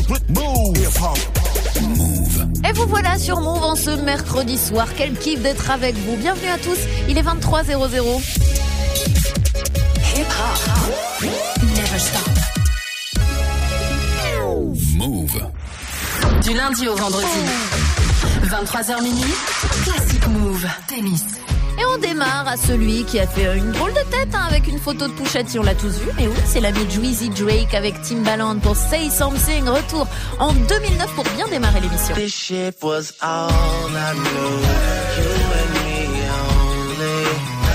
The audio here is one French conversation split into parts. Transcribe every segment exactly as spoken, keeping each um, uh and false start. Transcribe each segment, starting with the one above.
Move. Move. Et vous voilà sur Move en ce mercredi soir. Quel kiff d'être avec vous. Bienvenue à tous. Il est vingt-trois zéro zéro. Hip hop. Never stop. Move. Du lundi au vendredi. vingt-trois heures minuit. Classic Move. Témis. Et on démarre à celui qui a fait une drôle de tête hein, avec une photo de Pusha T, on l'a tous vu. Mais oui, c'est l'ami Dweezy Drake avec Timbaland pour Say Something. Retour en deux mille neuf pour bien démarrer l'émission. This shit was all I knew. You and me only.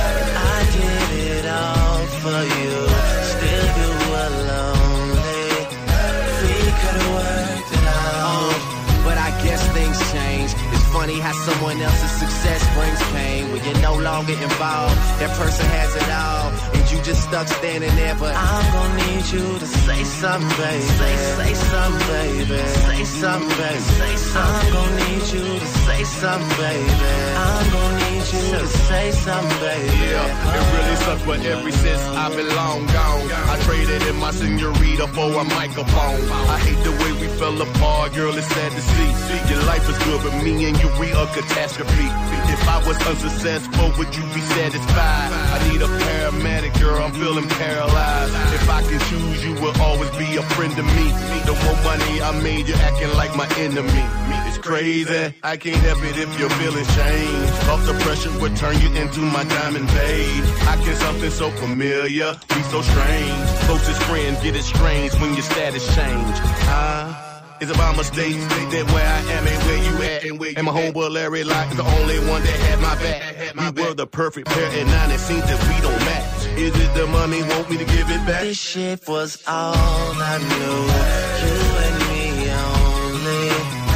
I did it all for you. Still you were lonely. We could've worked it out. But I guess things change. Funny how someone else's success brings pain when you're no longer involved. That person has it all, and you just stuck standing there. But I'm gonna need you to say something, baby. Say, say something, baby. Say something, baby. Say something. I'm gonna need you to say something, baby. I'm gonna need you to say something, baby. Yeah, it really sucks, but ever since I've been long gone, I traded in my senorita for a microphone. I hate the way we fell apart, girl. It's sad to see. Your life is good, but me and you, we a catastrophe. If I was unsuccessful, would you be satisfied? I need a paramedic, girl, I'm feeling paralyzed. If I can choose, you will always be a friend to me. The more money I made, you're acting like my enemy. It's crazy, I can't help it if your feelings change. Off the pressure will turn you into my diamond babe. I can something so familiar, be so strange. Closest friend get estranged when your status change. Huh? It's about mistakes, that where I am ain't where you at. And, where you and my homeboy Larry Locke is the only one that had my back. We were the perfect pair, and now it seems that we don't match. Is it the money, want me to give it back? This shit was all I knew. You and me only.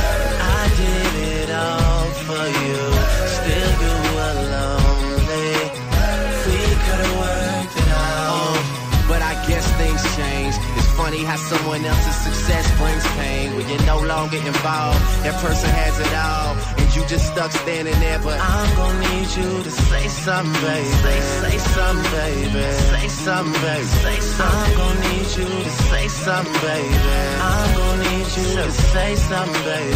I did it all for you. Still you were lonely. We could've worked it out. But I guess things change. Funny how someone else's success brings pain when you're no longer involved. That person has it all, and you just stuck standing there. But I'm gonna need you to say something, baby. Say, say something, baby. Say something, baby. Say something. I'm gonna need you to say something, baby. I'm gonna need you to say something, baby.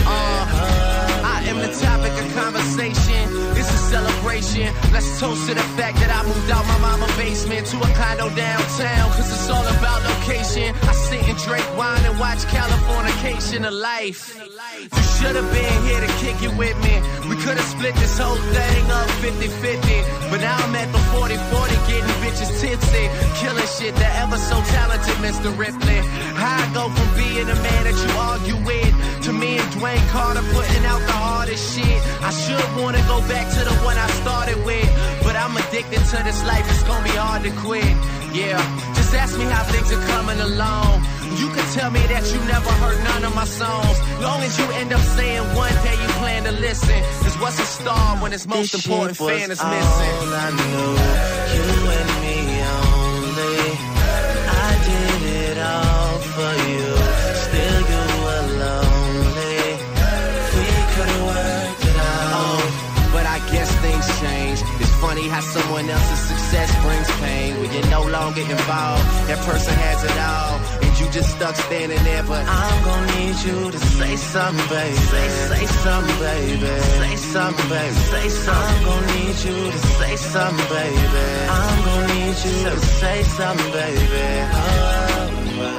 Uh, I am the topic of conversation. It's a celebration. Let's toast to the fact that I moved out my mama's basement to a condo downtown. Cause it's all about location. I sit and drink wine and watch Californication of life. You should have been here to kick it with me. We could have split this whole thing up fifty fifty. But now I'm at the forty forty getting bitches tipsy. Killing shit, the ever so talented Mister Ripley. How I go from being a man that you argue with to me and Dwayne Carter putting out the hardest shit. I should wanna go back to the one I started with, but I'm addicted to this life, it's gonna be hard to quit. Yeah, just ask me how things are coming along. You can tell me that you never heard none of my songs. Long as you end up saying one day you plan to listen. Cause what's a star when its most this important shit was fan is missing? All I knew, you and me only. I did it all for you. Still you were lonely. We could've worked it out. But I guess things change. It's funny how someone else's success brings pain when you're no longer involved. That person has it all, and you just stuck standing there. But I'm gonna need you to say something, baby. Say, say something, baby. Say something, baby. Say something. I'm gonna need you to say something, baby. I'm gonna need you to say something, baby. Oh, oh, oh.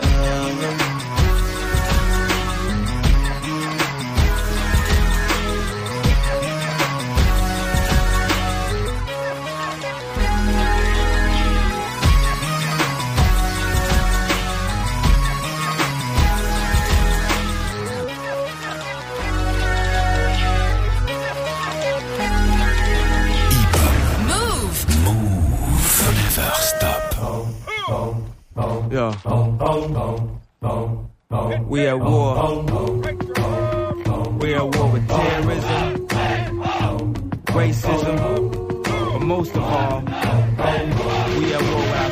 Yeah. We at war. We at war with terrorism, racism, but most of all, we at war with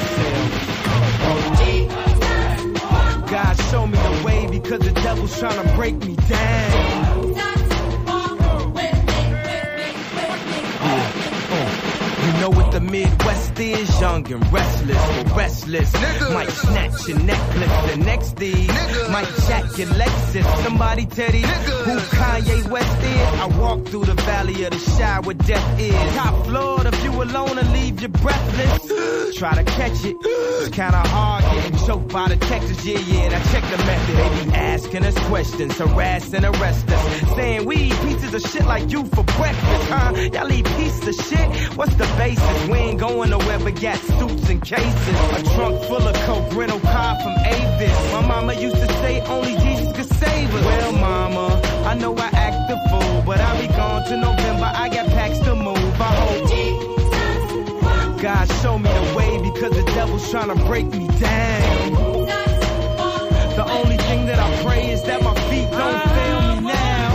ourselves. God show me the way because the devil's trying to break me down. Yeah. Uh, you know what the Midwest is young and restless, or restless. Nigga. Might snatch your necklace the next day. Nigga. Might jack your Lexus. Somebody tell these who Kanye West is. I walk through the valley of the Shy where death is. Top floor, if you alone and leave you breathless. Try to catch it. It's kinda hard getting choked by the Texas. Yeah, yeah, and I check the method. They be asking us questions, harass and arrest us. Saying we eat pieces of shit like you for breakfast, huh? Y'all eat pieces of shit? What's the basis? We ain't going nowhere but got suits and cases. A trunk full of coke, rental car from Avis. My mama used to say only Jesus could save us. Well, mama, I know I act the fool, but I'll be gone to November. I got packs to move. I hope God show me the way because the devil's trying to break me down. The only thing that I pray is that my feet don't fail me now.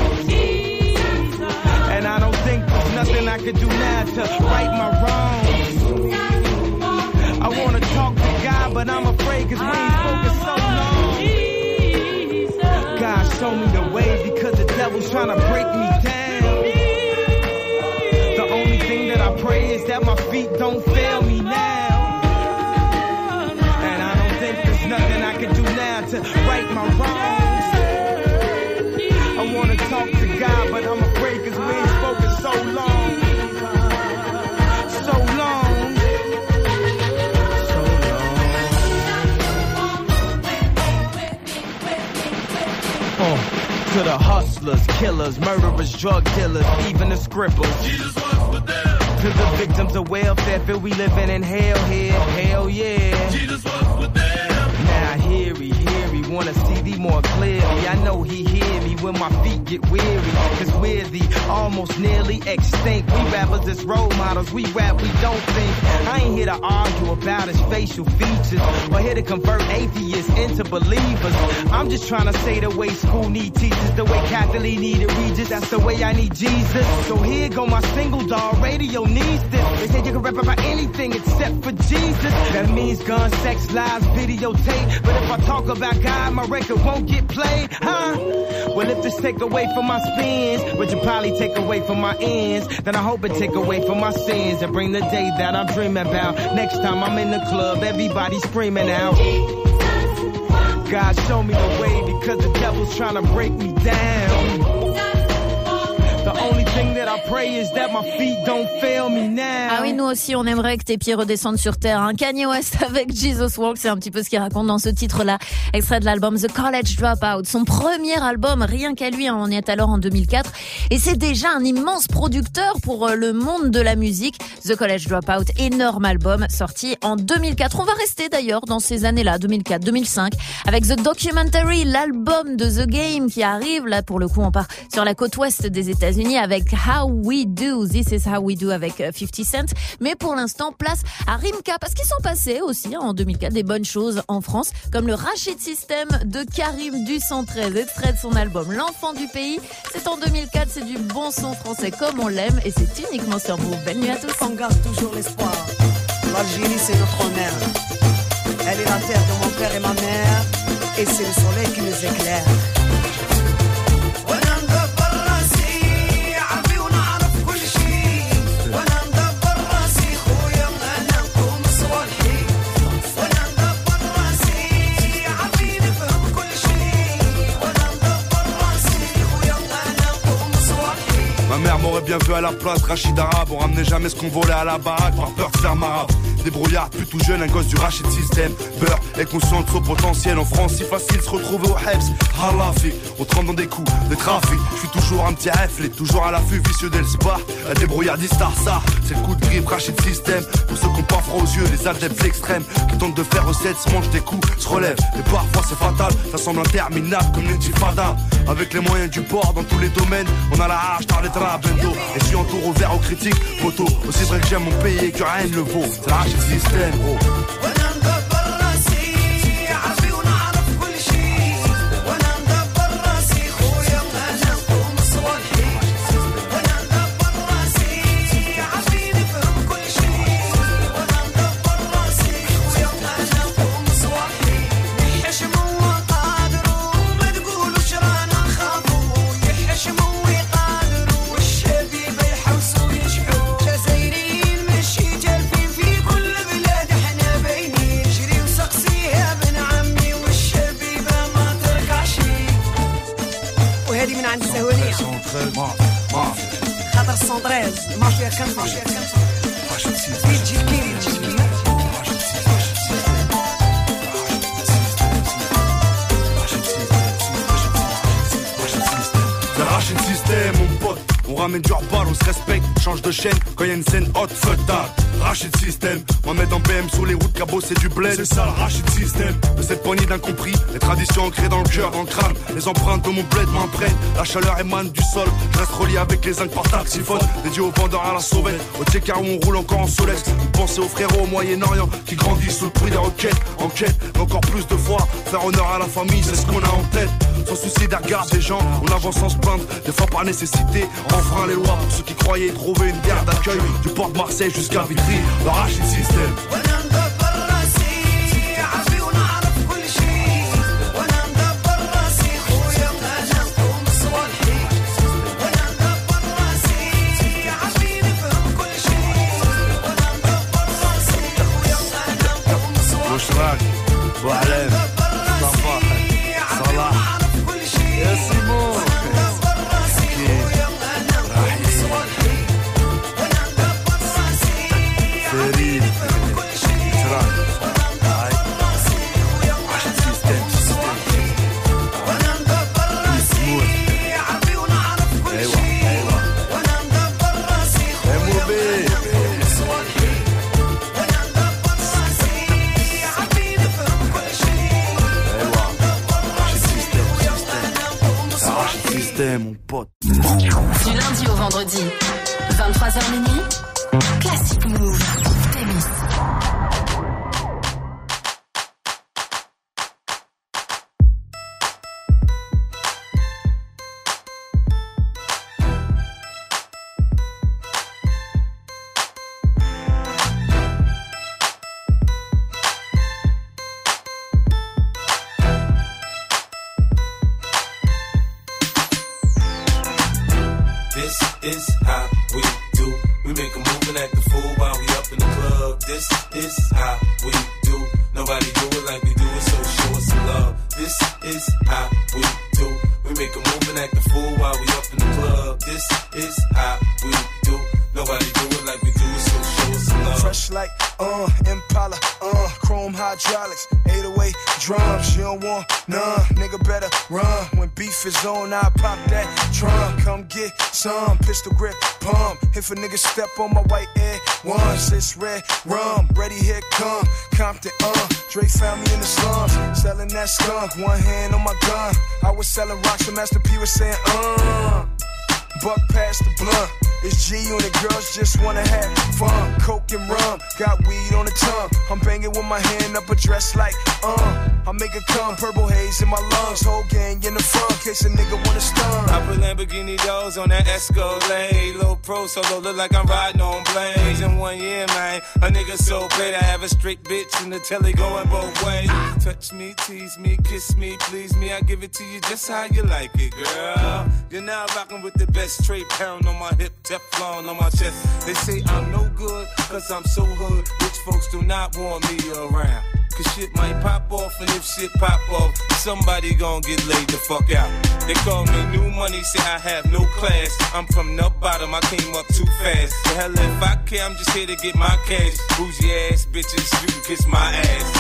And I don't think there's nothing I can do now to right my wrongs. I wanna talk to God, but I'm afraid cause we ain't spoken so long. God show me the way because the devil's trying to break me down. The only thing that I pray is that my feet don't fail me now. And I don't think there's nothing I can do now to right my wrongs. I wanna talk to God, but I'm afraid cause we ain't spoken so long. So long. So long. Oh. To the hustlers, killers, murderers, drug dealers, even the scribbles. Jesus was with them. To the victims of welfare, feel we living in hell here. Hell yeah. Jesus was with them. Now hear he, hear he, wanna see thee more clearly. I know he hear me when my feet get weary. Cause we're the almost nearly extinct. We rappers as role models, we rap, we don't think. I ain't here to argue about his facial features or here to convert atheists into believers. I'm just trying to say the way school need teachers, the way Catholic needed Regis, that's the way I need Jesus. So here go my single, dog, radio needs this. They say you can rap about anything except for Jesus. That means guns, sex, lies, videotape. But if I talk about God, my record won't get played, huh? Well, if this take away from my spins, which will probably take away from my ends, then I hope it take away from my sins and bring the day that I'm dreaming about. Next time I'm in the club, everybody screaming out. God show me the way because the devil's trying to break me down. The only thing that I pray is that my feet don't fail me now. Ah oui, nous aussi, on aimerait que tes pieds redescendent sur terre. Hein. Kanye West avec Jesus Walk, c'est un petit peu ce qu'il raconte dans ce titre-là, extrait de l'album The College Dropout. Son premier album, rien qu'à lui, hein, on y est alors en deux mille quatre. Et c'est déjà un immense producteur pour le monde de la musique. The College Dropout, énorme album, sorti en deux mille quatre. On va rester d'ailleurs dans ces années-là, deux mille quatre, deux mille cinq, avec The Documentary, l'album de The Game qui arrive. Là, pour le coup, on part sur la côte ouest des États-Unis avec How We Do, This Is How We Do avec fifty Cent. Mais pour l'instant, place à Rimka, parce qu'ils sont passés aussi hein, en deux mille quatre des bonnes choses en France, comme le Rachid System de Karim du cent treize, extrait de son album L'Enfant du Pays. C'est en deux mille quatre, c'est du bon son français comme on l'aime et c'est uniquement sur Move. Belle nuit à tous. On garde toujours l'espoir. L'Algérie, c'est notre mère. Elle est la terre de mon père et ma mère, et c'est le soleil qui nous éclaire. Ma mère m'aurait bien vu à la place, Rachid Arabe. On ramenait jamais ce qu'on volait à la baraque par peur de faire marabe. Débrouillard, plus tout jeune, un gosse du Rachid System. Beurre et conscient de son potentiel. En France, si facile se retrouver au Hebs. Halafi, on trempe dans des coups de trafic. Je suis toujours un petit reflet, toujours à l'affût, vicieux d'El Spa. La débrouillardista, ça, c'est le coup de griffe Rachid System. Pour ceux qui ont pas froid aux yeux, les adeptes extrêmes qui tentent de faire recette, se mangent des coups, se relèvent. Et parfois c'est fatal, ça semble interminable comme l'intifada. Avec les moyens du port dans tous les domaines, on a la hache, t'as les draps, bendo. Et je suis en tour ouvert aux critiques, photo. Aussi vrai que j'aime mon pays et que rien ne le vaut. C'est la Rachid System, gros. جزائريين مشي جلفي هذه من عند السهولية خاطر السونتريز مافيا كان مافيا كان بيجي كيري Rachid System, mon pote, on ramène du rebal, on se respecte, change de chaîne quand y a une scène hot, fuck that. Rachid System, on met en B M sur les routes, cabot c'est du bled. C'est ça le Rachid System, de cette poignée d'incompris, les traditions ancrées dans le cœur, dans le crâne, les empreintes de mon bled m'imprègnent, la chaleur émane du sol, je reste relié avec les zincs par taxiphone, dédié aux vendeurs à la sauvette, au Tchekar où on roule encore en Solex, vous pensez aux frérots au Moyen-Orient qui grandissent sous le bruit des roquettes, en quête, encore plus de fois, faire honneur à la famille, c'est ce qu'on a en tête. Sans souci des regards des gens, on avance sans se plaindre, des fois par nécessité, on enfreint les lois pour ceux qui croyaient trouver une guerre d'accueil, du port de Marseille jusqu'à Vitry, le Rachid System. Bouchrak, Boualem, Mustafa, Salah. يا سيمون فريد تراب هاي عشان سيستم مسموح ايوه ايوه امو بيه mon pote. Du lundi au vendredi, vingt-trois heures minuit, Classic Move. Témis. Is how we do. We make a move and act the fool while we up in the club. This is how we do. Nobody do it like we do it, so show us some love. This is how we do. We make a move and act the fool while we up in the club. This is how we do. Nobody do it like we do it, so show us some love. Fresh like, uh, Impala, uh, chrome hydraulics, eight oh eight drums, you don't want none, nigga better run. When beef is on, I pop that drum. Come get some, pistol grip, pump. If a nigga step on my white air, once it's red rum, ready here come, Compton, uh, Dre found me in the slums, selling that skunk, one hand on my gun. I was selling rocks and Master P was saying, uh, buck past the blunt. It's G and the girls just wanna have fun. Coke and rum, got weed on the tongue. I'm banging with my hand up a dress like, uh I make it come, purple haze in my lungs. Whole gang in the front, case a nigga wanna stun. I put Lamborghini doors on that Escalade. Low pro solo, look like I'm riding on planes. In one year, man, a nigga so great. I have a straight bitch in the telly going both ways. Touch me, tease me, kiss me, please me. I give it to you just how you like it, girl. You're now rocking with the best straight pound on my hip. Teflon on my chest. They say I'm no good, cause I'm so hood. Rich folks do not want me around. Cause shit might pop off, and if shit pop off, somebody gon' get laid the fuck out. They call me new money, say I have no class. I'm from the bottom, I came up too fast. The hell if I care, I'm just here to get my cash. Bougie ass bitches, you can kiss my ass.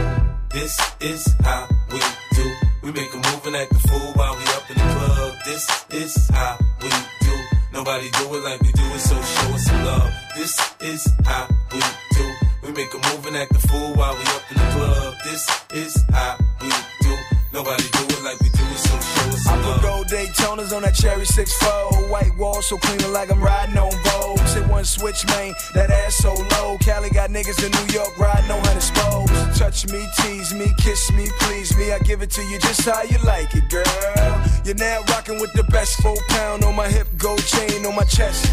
This is how we do. We make a move and act the fool while we up in the club. This is how we do. Nobody do it like we do it, so show us some love. This is how we do. We make a move and act the fool while we up in the club. This is how we do. Nobody do it like we do it, so show us some love. I put gold Daytonas on that cherry six four. White wall so clean like I'm riding on Vogue. Hit one switch, man, that ass so low. Cali got niggas in New York riding on hundred spokes. Touch me, tease me, kiss me, please me. I give it to you just how you like it, girl. You're now rocking with the best. Four pound on my hip, gold chain on my chest.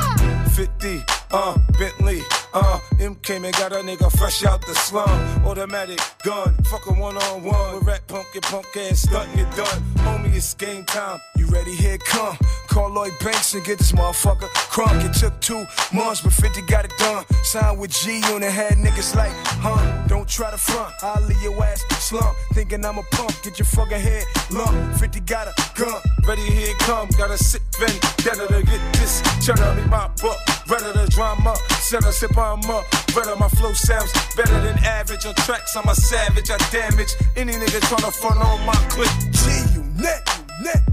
fifty, uh, Bentley, uh, M came and got a nigga fresh out the slum. Automatic gun, fuck a one on one. With rat punk, get punk ass, stuntin' get done. Homie, it's game time. You ready? Here come. call Lloyd Banks and get this motherfucker crunk. It took two months, but fifty got it done. Signed with G on it, had niggas like, huh? Don't try to front, I'll leave your ass slump. Thinking I'm a punk, get your fucking head lump. fifty got a gun, ready, here it come. Gotta sit ready, better to get this. Cheddar me my book, better to drama. Set a sip on up, better my flow sounds better than average. On tracks, I'm a savage, I damage any nigga tryna front on my clip. G, you net, you net.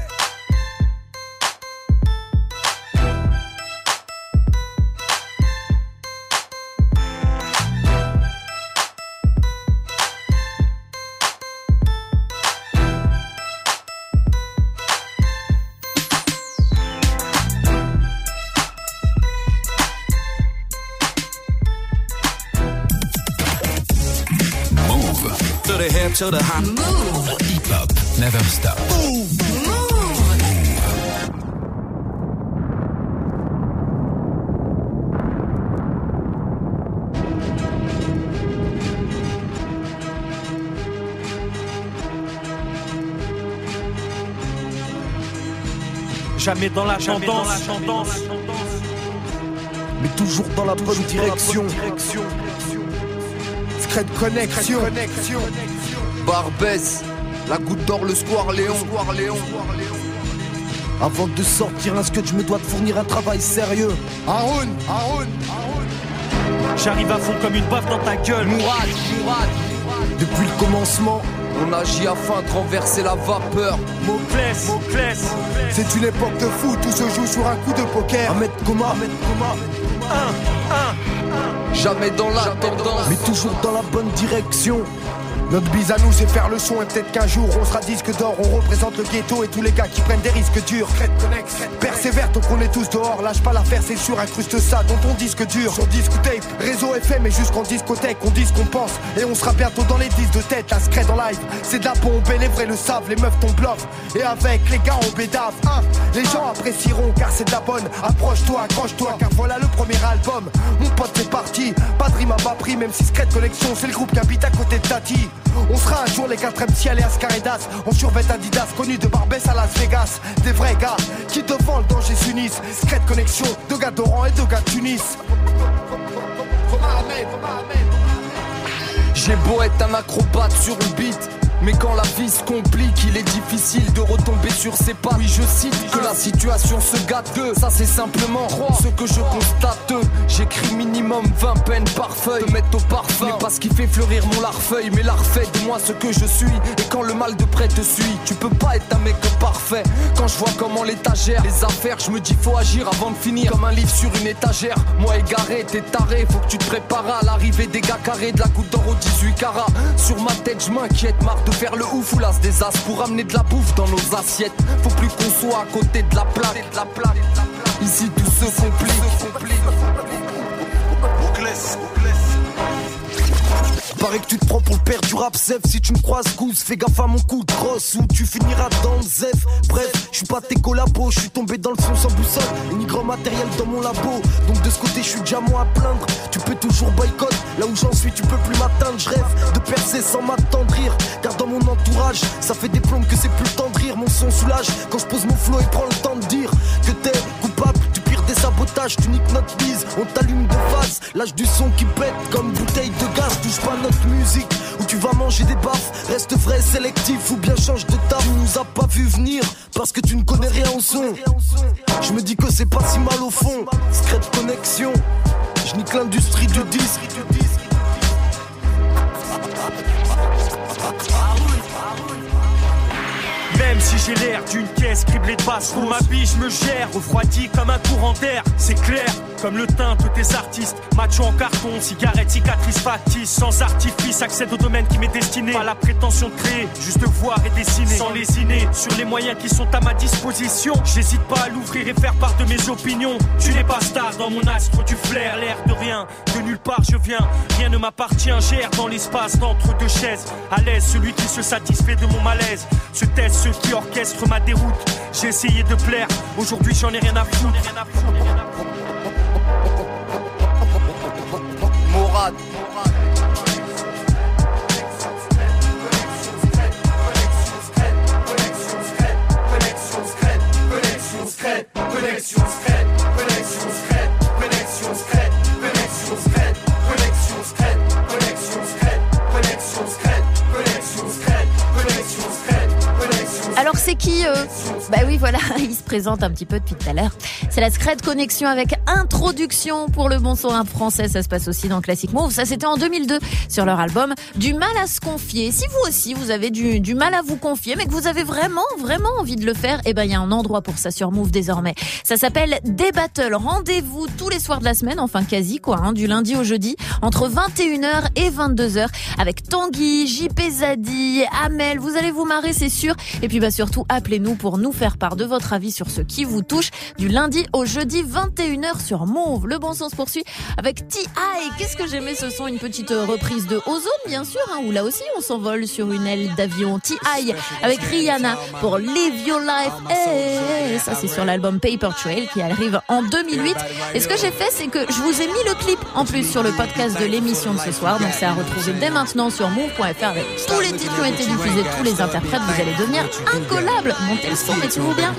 To the hip, to the hop. Move. Hip hop, never stop. Move. Jamais dans la tendance, mais toujours dans la bonne direction. Secret connexion. Barbès, la goutte d'or, le square Léon. Avant de sortir un sketch, je me dois de fournir un travail sérieux. Haroun, Haroun, j'arrive à fond comme une baffe dans ta gueule. Mourad, Mourad. Depuis le commencement, on agit afin de renverser la vapeur. Moclès, Moclès. C'est une époque de fou, tout se joue sur un coup de poker. Ahmed Koma, Ahmed Koma. Un, un. Jamais dans la tendance, mais toujours dans la bonne direction. Notre bise à nous c'est faire le son et peut-être qu'un jour on sera disque d'or. On représente le ghetto et tous les gars qui prennent des risques durs. Persévère donc on est tous dehors. Lâche pas l'affaire c'est sûr, incruste ça dans ton disque dur. Sur disque tape, réseau F M et jusqu'en discothèque. On dit ce qu'on pense et on sera bientôt dans les disques de tête. La scred en live, c'est de la bombe et les vrais le savent. Les meufs tombent bluff et avec les gars on bédave hein. Les gens apprécieront car c'est de la bonne. Approche-toi, accroche-toi car voilà le premier album. Mon pote c'est parti, pas de rime à bas prix. Même si Scred Collection c'est le groupe qui habite à côté de Tati. On sera un jour les quatre M ciel et Ascaredas. On survêt Adidas, connu de Barbès à Las Vegas. Des vrais gars qui devant le danger s'unissent. Scred Connexion, deux gars d'Oran et deux gars de Tunis. J'ai beau être un acrobate sur le beat, mais quand la vie se complique, il est difficile de retomber sur ses pas. Oui, je cite que la situation se gâte de. Ça c'est simplement ce que je constate. J'écris minimum vingt peines par feuille. Te mettre au parfum n'est pas ce qui fait fleurir mon larfeuille, mais l'art fait de moi ce que je suis. Et quand le mal de près te suit, tu peux pas être un mec parfait. Quand je vois comment l'étagère, les affaires, je me dis faut agir avant de finir. Comme un livre sur une étagère, moi égaré, t'es taré. Faut que tu te prépares à l'arrivée des gars carrés. De la goutte d'or au dix-huit carats. Sur ma tête, je m'inquiète, marre de faire le ouf ou l'as des as pour amener de la bouffe dans nos assiettes. Faut plus qu'on soit à côté de la plaque. Ici tout se complique. Paraît que tu te prends pour le père du rap Zef. Si tu me croises goose, fais gaffe à mon coup de crosse ou tu finiras dans le Zef. Bref, je suis pas tes collabos, je suis tombé dans le son sans boussole et ni grand matériel dans mon labo. Donc de ce côté je suis déjà moins à plaindre. Tu peux toujours boycott, là où j'en suis tu peux plus m'atteindre. Je rêve de percer sans m'attendrir, car dans mon entourage ça fait des plombes que c'est plus le temps de rire. Mon son soulage quand je pose mon flow et prends le temps de dire que t'es coupable du pire des sabotages. Tu niques notre bise, on t'allume de face. Lâche du son qui pète comme bouteille de gaz. Touche pas notre musique où tu vas manger des baffes. Reste vrai, sélectif ou bien change de table. On nous a pas vu venir parce que tu ne connais rien au son. Je me dis que c'est pas si mal au fond. Scred Connexion, je nique l'industrie du disque. Même si j'ai l'air d'une caisse criblée de basse, pour ma vie je me gère, refroidi comme un courant d'air. C'est clair, comme le teint de tes artistes. Macho en carton, cigarette, cicatrice factice. Sans artifice, accède au domaine qui m'est destiné. Pas la prétention de créer, juste voir et dessiner. Sans lésiner, sur les moyens qui sont à ma disposition. J'hésite pas à l'ouvrir et faire part de mes opinions. Tu n'es pas star dans mon astre, tu flaires l'air de rien. De nulle part je viens, rien ne m'appartient. J'erre dans l'espace d'entre deux chaises. À l'aise, celui qui se satisfait de mon malaise. Ce test, ceux qui orchestrent ma déroute. J'ai essayé de plaire, aujourd'hui j'en ai rien à foutre. Mourad. Alors c'est qui euh Bah oui voilà, il se présente un petit peu depuis tout à l'heure. C'est la Secret Connexion avec introduction pour le bon son rap français. Ça se passe aussi dans Classic Move. Ça c'était en deux mille deux sur leur album Du mal à se confier. Si vous aussi vous avez du, du mal à vous confier mais que vous avez vraiment vraiment envie de le faire, eh ben il y a un endroit pour ça sur Move désormais. Ça s'appelle Des Battles. Rendez-vous tous les soirs de la semaine, enfin quasi quoi, hein, du lundi au jeudi entre vingt et une heures et vingt-deux heures avec Tanguy, J P Zadi, Amel. Vous allez vous marrer c'est sûr. Et puis bah surtout appelez-nous pour nous faire part de votre avis sur ce qui vous touche du lundi au jeudi vingt et une heures sur Move. Le bon sens poursuit avec T I. Qu'est-ce que j'aimais ce son, une petite reprise de Ozone bien sûr, hein, où là aussi on s'envole sur une aile d'avion. T I avec Rihanna pour Live Your Life. Et ça c'est sur l'album Paper Trail qui arrive en deux mille huit. Et ce que j'ai fait c'est que je vous ai mis le clip en plus sur le podcast de l'émission de ce soir. Donc c'est à retrouver dès maintenant sur move point f r avec tous les titres qui ont été diffusés, tous les interprètes. Vous allez devenir incollable. Montez le son, mettez-vous bien.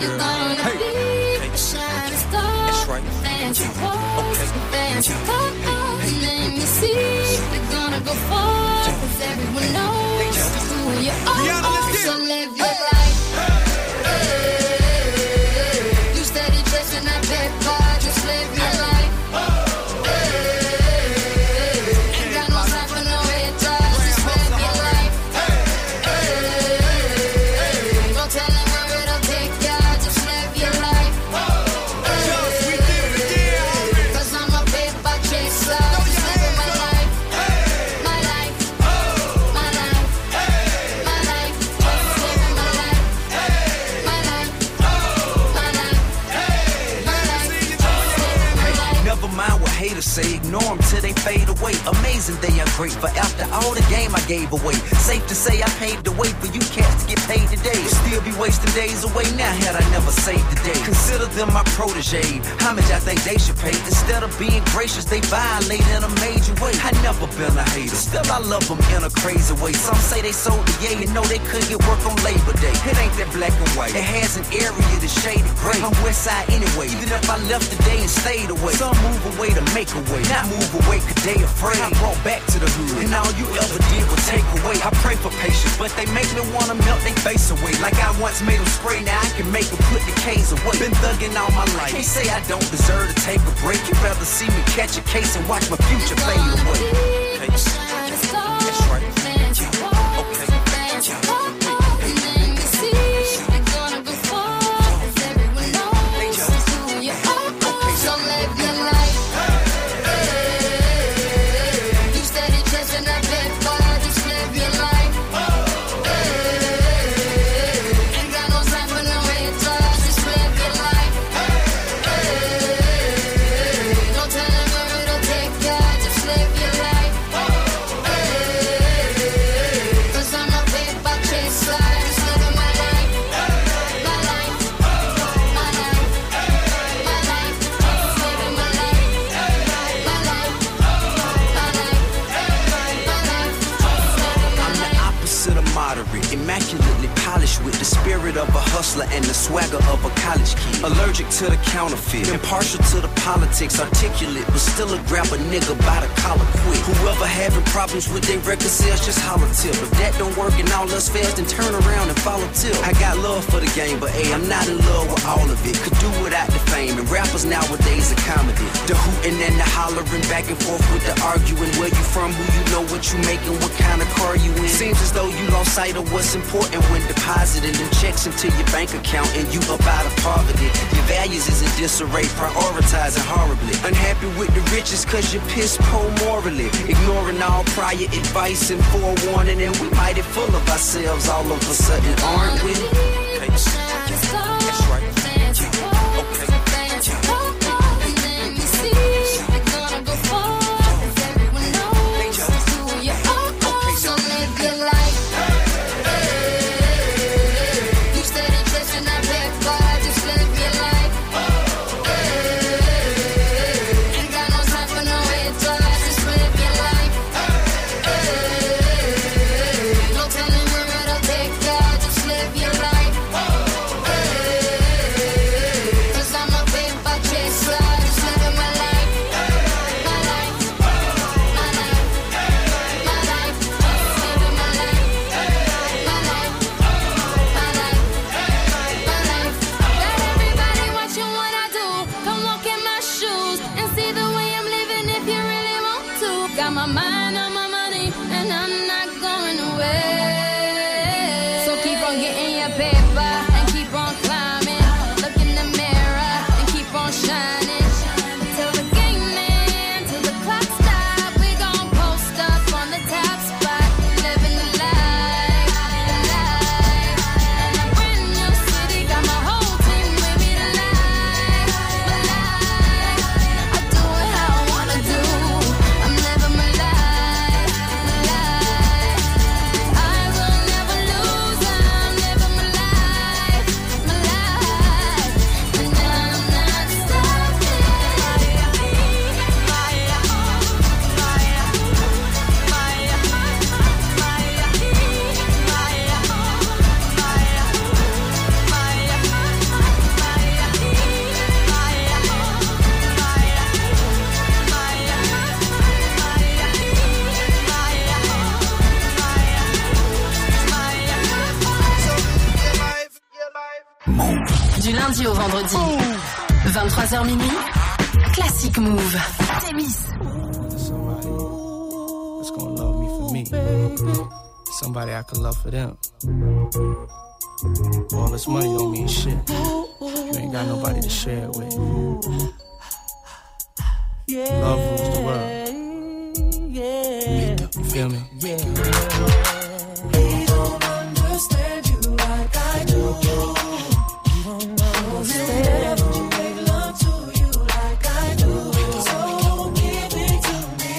Say ignore them till they fade away. Amazing they are great, but after all the game I gave away, safe to say I paved the way for you cats to get paid today. Still be wasting days away now had I never saved the day. Consider them my protege. Homage I think they should pay. Instead of being gracious, they violate in a major way. I never been a hater, still I love them in a crazy way. Some say they sold the yeah, you know they couldn't get work on Labor Day. It ain't that black and white, it has an area that's shaded gray. I'm West Side anyway, even if I left today and stayed away. Some move away to make a way, not move away cause they afraid. I brought back to the hood, and all you ever did was take away. I pray for patience, but they make me wanna melt their face away. Like I once made them spray, now I can make them put the K's away. Been thugging all my life, can't say I don't deserve to take a break. You rather see me catch a case and watch my future fade away. Hey, that's right. Immaculately polished with the spirit of a hustler and the swagger of a college kid. Allergic to the counterfeit, impartial to the politics, articulate, but still a grab a nigga by the collar quick. Whoever having problems with their record sales, just holler tip. If that don't work and all us fast, then turn around and follow tip. I got love for the game, but hey, I'm not in love with all of it. Could do without the fame, and rappers nowadays are comedy. The hooting and the hollering, back and forth with the arguing. Where you from, who you know, what you making, what kind of car you in. Seems as though you lost sight of what's important when depositing them checks into your bank account and you up out of poverty. Your values is in disarray, prioritizing horribly. Unhappy with the riches cause you're piss poor morally. Ignoring all prior advice and forewarning, and we mighty full of ourselves all of a sudden, aren't we? Okay. That's right. Just live getting your paper and keep on climbing. Look in the mirror and keep on shining. Till the game ends, till the clock stops, we gon' post up on the top spot, living the life, the life. And a brand new city got my whole team with me tonight, my life. I do it how I wanna do. I'm living my life, my life. I will never lose. I'm living my life, my life. And I'm not stopping. Du lundi au vendredi, vingt-trois heures minuit, Classic Move. Témis. Somebody that's gonna love me for me. Somebody I can love for them. All this money don't mean shit. You ain't got nobody to share it with. Love rules the world. You feel me? They don't understand you like I do. Never make love to you like I do. So give it to me,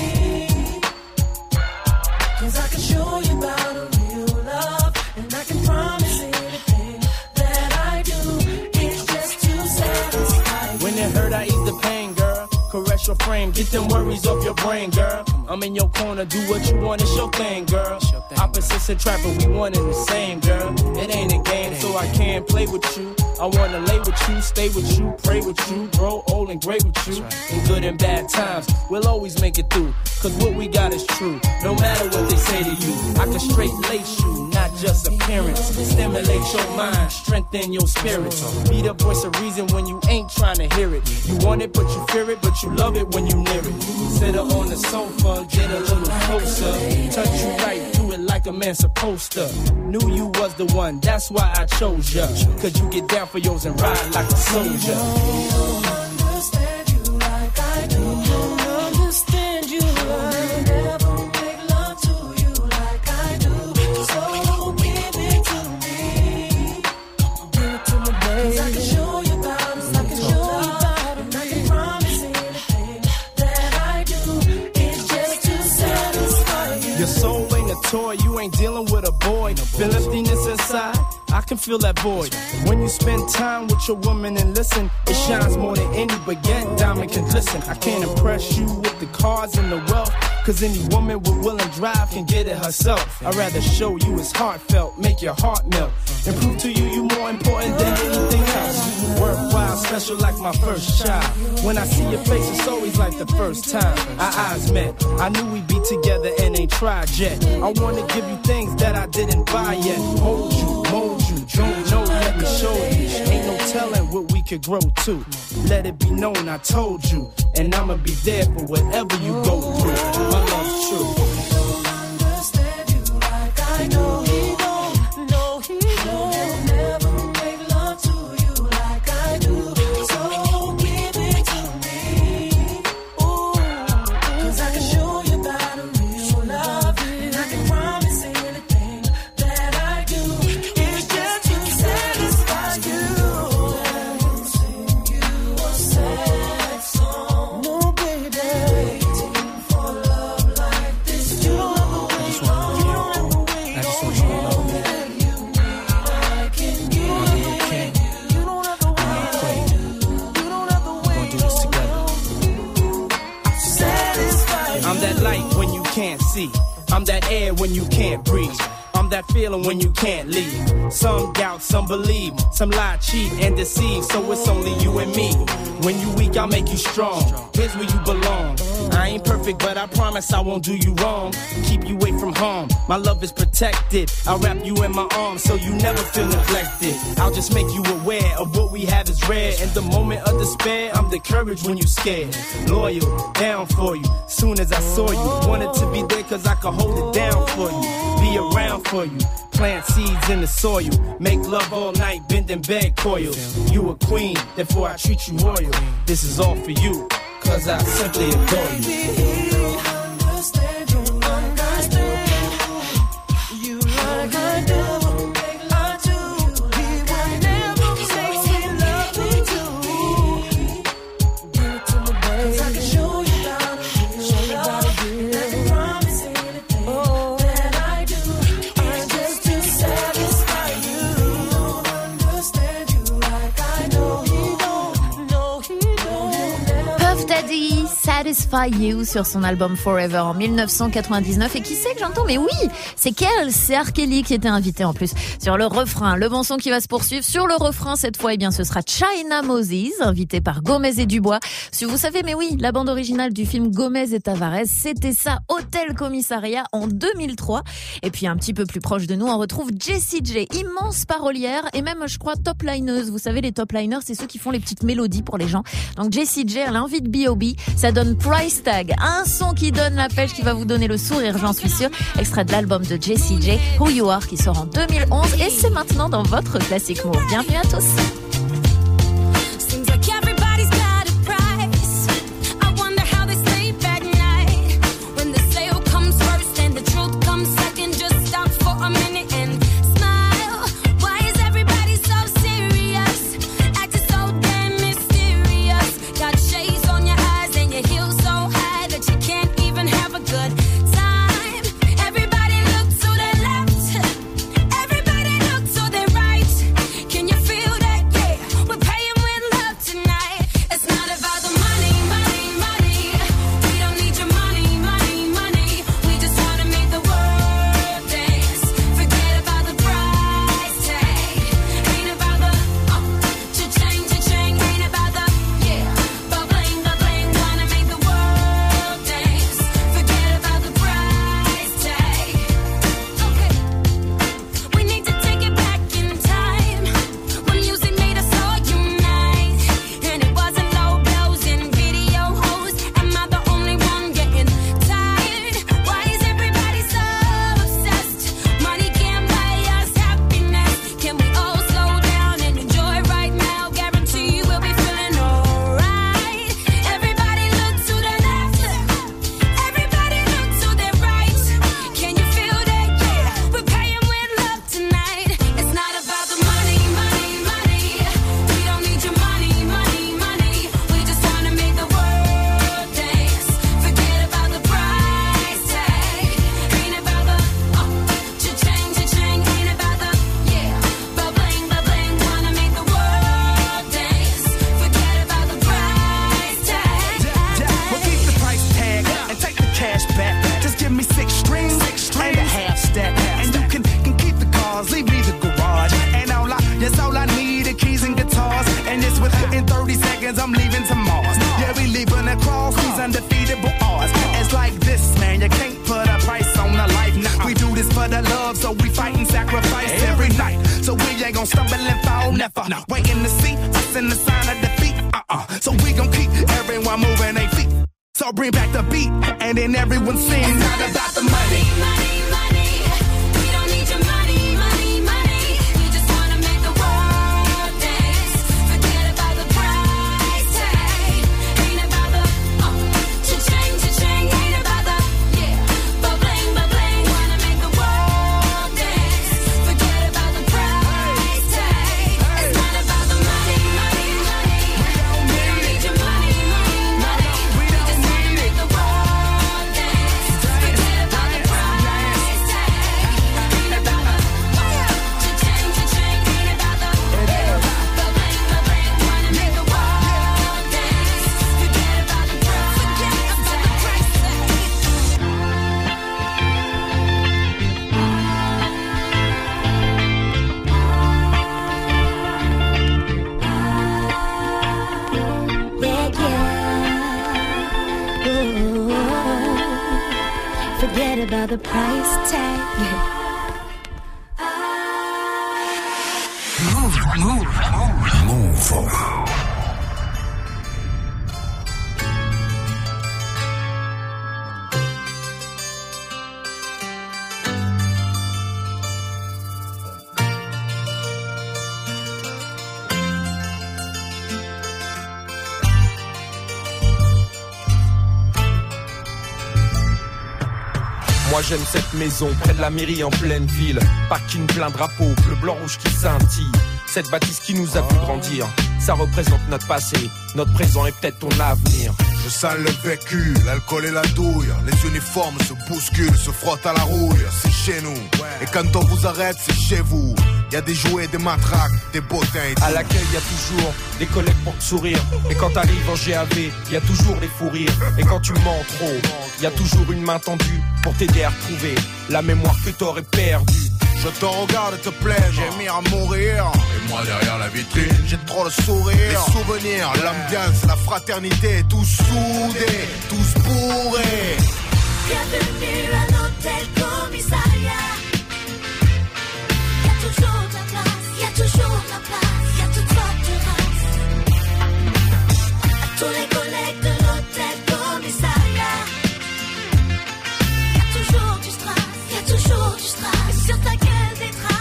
'cause I can show you about a real love, and I can promise anything that I do. It's just to satisfy you. When it hurt, I ease the pain, girl. Caress your frame, get them worries off your brain, girl. I'm in your corner, do what you want, it's your thing, girl. Opposites attract, but we one and the same, girl. It ain't a game, so I can't play with you. I wanna lay with you, stay with you, pray with you, grow old and great with you. In good and bad times, we'll always make it through. Cause what we got is true, no matter what they say to you. I can straight lace you, not just appearance. Stimulate your mind, strengthen your spirit. Be the voice of reason when you ain't trying to hear it. You want it, but you fear it, but you love it when you near it. Sit her on the sofa, get a little closer. Touch you right, do it like a man supposed to. Knew you was the one, that's why I chose ya. Cause you get down for yours and ride like a soldier. They don't understand you like I do. Don't understand you like never make love to you like I do. So give it to me, give it to me, baby. 'Cause I can show you about it, I can show you about it, and I can promise anything that I do. It's just to satisfy you. Your soul ain't a toy, you ain't dealing with a boy. Feel emptiness inside, I can feel that void. When you spend time with your woman and listen, it shines more than any baguette diamond can glisten. I can't impress you with the cars and the wealth, cause any woman with will and drive can get it herself. I'd rather show you it's heartfelt, make your heart melt, and prove to you you more important than anything else. Worthwhile, special like my first child. When I see your face, it's always like the first time our eyes met. I knew we'd be together and ain't tried yet. I wanna give you things that I didn't buy yet. Hold you, mold you, don't know, let me show you. Ain't no telling what we could grow to. Let it be known I told you, and I'ma be there for whatever you go through. My love's true. Don't understand you like I do. He don't, no, he don't never make love to you like I do. So give it to me, ooh, 'cause I can show you about a real love, and I can promise anything that I do. It's just to satisfy you. Sing you a sad song, no baby. Waiting for love like this. You don't have to wait long. You don't have to wait long. That you need, I can give you. You don't have to wait long. You don't have to wait Do this together. long. Satisfy you. I'm that light when you can't see. I'm that air when you can't breathe. I'm that feeling when you can't leave. Some doubt, some believe. Some lie, cheat, and deceive. So it's only you and me. When you weak, I'll make you strong. Here's where you belong. I ain't perfect, but I promise I won't do you wrong. Keep you away from harm. My love is protected. I'll wrap you in my arms so you never feel neglected. I'll just make you aware of what we have is rare. In the moment of despair, I'm the courage when you scared. Loyal, down for you. Soon as I saw you, wanted to be there cause I could hold it down for you. Be around for you. Plant seeds in the soil. Make love all night, bend in bed coils. You a queen, therefore I treat you royal. This is all for you, cause I simply adore you. Satisfy You sur son album Forever en dix-neuf cent quatre-vingt-dix-neuf. Et qui c'est que j'entends? Mais oui, c'est Kells, c'est R. Kelly qui était invité en plus sur le refrain. Le bon son qui va se poursuivre sur le refrain cette fois, eh bien ce sera China Moses, invité par Gomez et Dubois. Si vous savez, mais oui, la bande originale du film Gomez et Tavares, c'était ça, Hôtel Commissariat en deux mille trois. Et puis un petit peu plus proche de nous, on retrouve Jessie J, immense parolière et même, je crois, top lineuse. Vous savez, les top liners, c'est ceux qui font les petites mélodies pour les gens. Donc Jessie J, elle invite B O B. Ça donne Price Tag, un son qui donne la pêche, qui va vous donner le sourire, j'en suis sûre. Extrait de l'album de Jessie J, Who You Are, qui sort en deux mille onze et c'est maintenant dans votre Classic Move. Bienvenue à tous. the price tag. Move, move, move, move. Moi j'aime cette maison, près de la mairie en pleine ville. Parking plein drapeau, bleu, blanc, rouge qui scintille. Cette bâtisse qui nous a vu grandir, ça représente notre passé, notre présent et peut-être ton avenir. Je sens le vécu, l'alcool et la douille. Les uniformes se bousculent, se frottent à la rouille. C'est chez nous, et quand on vous arrête, c'est chez vous. Y'a des jouets, des matraques, des bottins et tout. À l'accueil y'a toujours des collègues pour te sourire. Et quand t'arrives en G A V, y'a toujours les fous rires. Et quand tu mens trop, y'a toujours une main tendue pour t'aider à retrouver la mémoire que t'aurais perdue. Je te regarde te plaindre, j'ai mis à mourir. Et moi derrière la vitrine, j'ai trop le sourire. Les souvenirs, l'ambiance, la fraternité, tous soudés, tous bourrés. Bienvenue à l'hôtel commissariat. Y'a toujours de la place, y'a toujours de la place, y'a toutes sortes de races. À tous les collègues de l'hôtel commissariat. Y'a toujours du strass, y'a toujours du strass. Sur ta gueule des traces.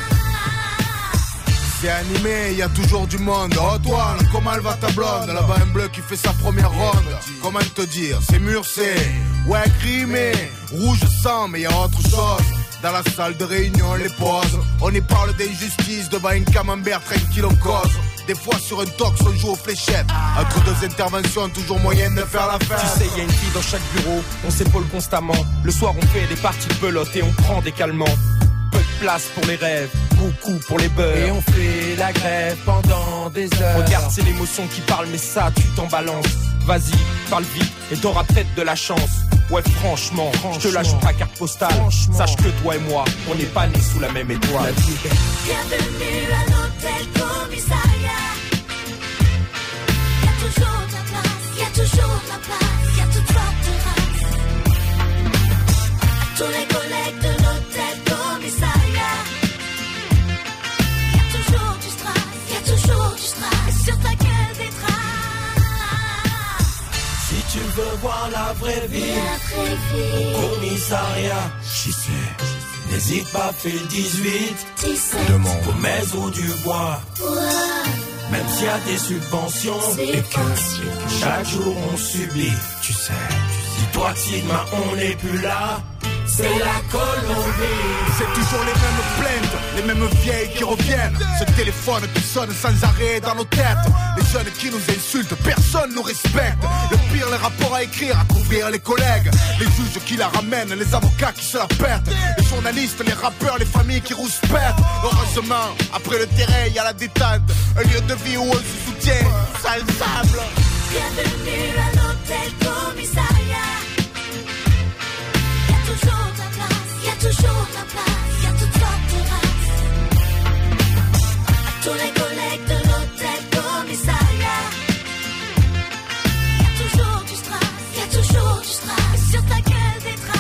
C'est animé, y a toujours du monde. Oh toi, comment elle va ta blonde? Là-bas un bleu qui fait sa première ronde. Comment te dire, c'est mûr, c'est ouais crimé. Rouge sang, mais y a autre chose. Dans la salle de réunion, les pauses. On y parle d'injustice devant une camembert tranquille on cause. Des fois sur un tox on joue aux fléchettes. Entre deux interventions, toujours moyen de faire la fête. Tu sais, y a une fille dans chaque bureau, on s'épaule constamment. Le soir on fait des parties de pelote et on prend des calmants. Peu de place pour les rêves, beaucoup pour les beurs. Et on fait la grève pendant des heures. Regarde, c'est l'émotion qui parle, mais ça, tu t'en balances. Vas-y, parle vite et t'auras peut-être de la chance. Ouais, franchement, franchement je te lâche pas carte postale. Sache que toi et moi, on n'est pas nés sous la même étoile. Bienvenue à l'hôtel commissariat. Y'a toujours de la place, y'a toujours de la place, y'a toutes sortes de races. Tous les collègues de l'hôtel commissariat. Y'a toujours du strass, y'a toujours du strass. Sur ta gueule des traces. Si tu veux voir la vraie vie, au commissariat, j'y sais. N'hésite pas, fais le dix-huit. Demande au mais ou du bois. Même s'il y a des subventions et que chaque jour on subit, tu sais. Dis-toi que si demain on n'est plus là, c'est la Colombie. C'est toujours les mêmes plaintes, les mêmes vieilles qui reviennent. Ce téléphone qui sonne sans arrêt dans nos têtes. Les jeunes qui nous insultent, personne nous respecte. Le pire, les rapports à écrire, à couvrir les collègues. Les juges qui la ramènent, les avocats qui se la pètent. Les journalistes, les rappeurs, les familles qui rouspètent. Heureusement, après le terrain, y a la détente. Un lieu de vie où on se soutient, sans le sable. Bienvenue à l'hôtel commissariat. Y'a toujours de la place, y'a toujours de la place, y'a toutes sortes de races. À tous les collègues de l'hôtel commissariat. Y'a toujours du strass, y'a toujours du strass. Sur ta gueule des traces.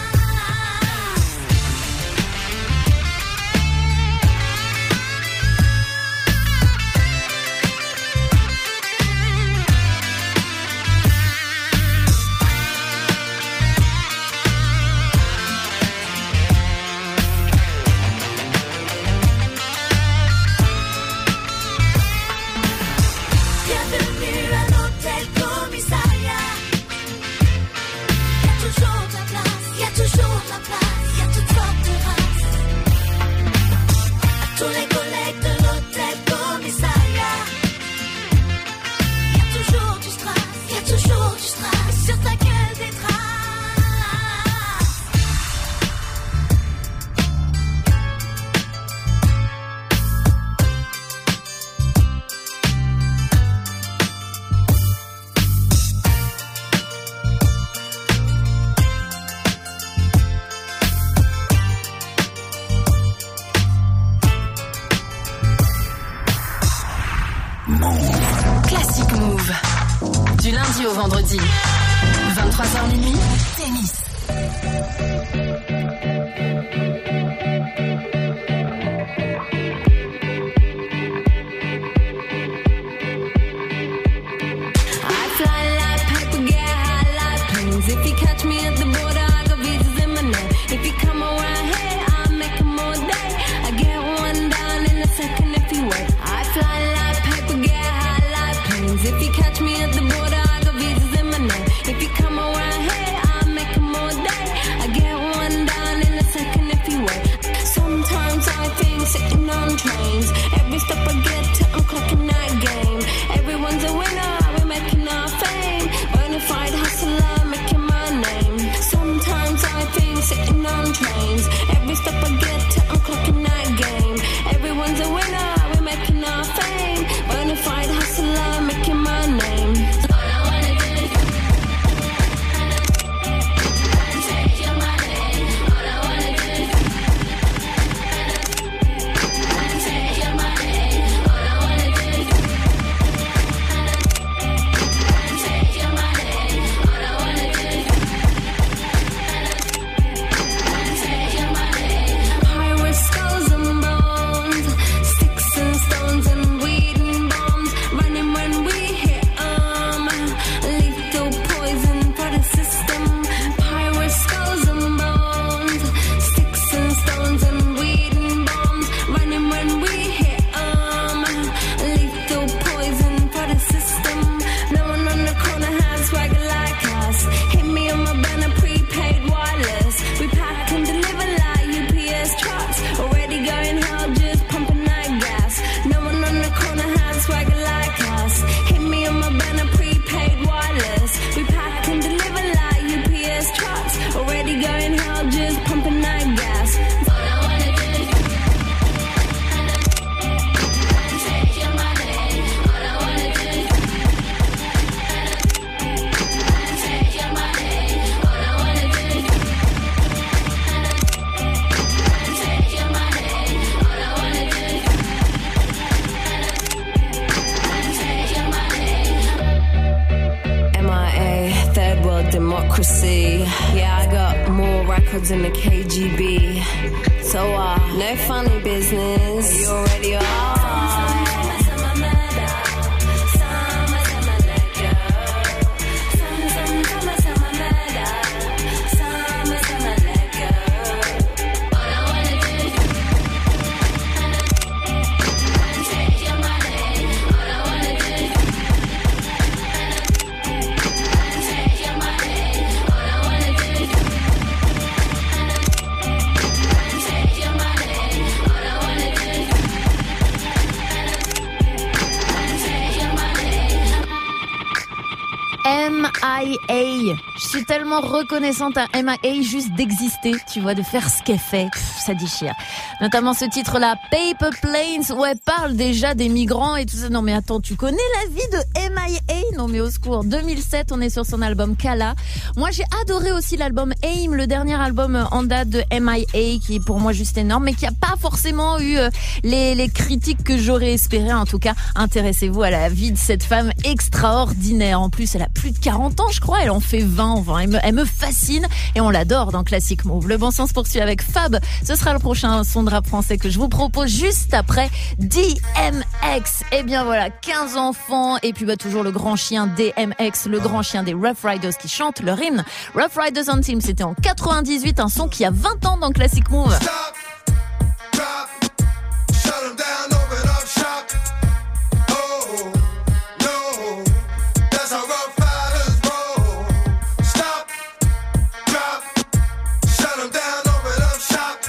Bienvenue à l'hôtel commissariat. Y'a toujours de la place, y'a toujours de la place, y'a toutes sortes de races. À tous les collègues de l'hôtel commissariat. Y'a toujours du strass, y'a toujours du strass. Sur ta gueule des traces. Classic Move. Du lundi au vendredi. vingt-trois heures minuit, tennis. democracy. Yeah, I got more records than the K G B. So, uh, no funny business. You already are. M I A. Je suis tellement reconnaissante à M I A juste d'exister, tu vois, de faire ce qu'elle fait. Pff, ça déchire. Notamment ce titre-là, Paper Planes, où elle parle déjà des migrants et tout ça. Non mais attends, tu connais la vie de M I A? Non mais au secours. deux mille sept, on est sur son album Kala. Moi j'ai adoré aussi l'album Aim, le dernier album en date de M I A, qui est pour moi juste énorme, mais qui a pas forcément eu les, les critiques que j'aurais espéré. En tout cas, intéressez-vous à la vie de cette femme extraordinaire. En plus, elle a plus de quarante ans, je crois. Elle en fait vingt. Enfin, elle me, elle me fascine et on l'adore dans Classic Move. Le bon sens poursuit avec Fab. Ce sera le prochain son de rap français que je vous propose juste après D M X. Et bien voilà, quinze enfants et puis bah toujours le grand chien D M X, le grand chien des Rough Riders qui chante leur hymne. Rough Riders on Team, c'était en quatre-vingt-dix-huit, un son qui a vingt ans dans Classic Move. Stop, drop, shut 'em down, open up shop. Oh, no, that's how Rough Riders roll. Stop, drop, shut 'em down, open up shop.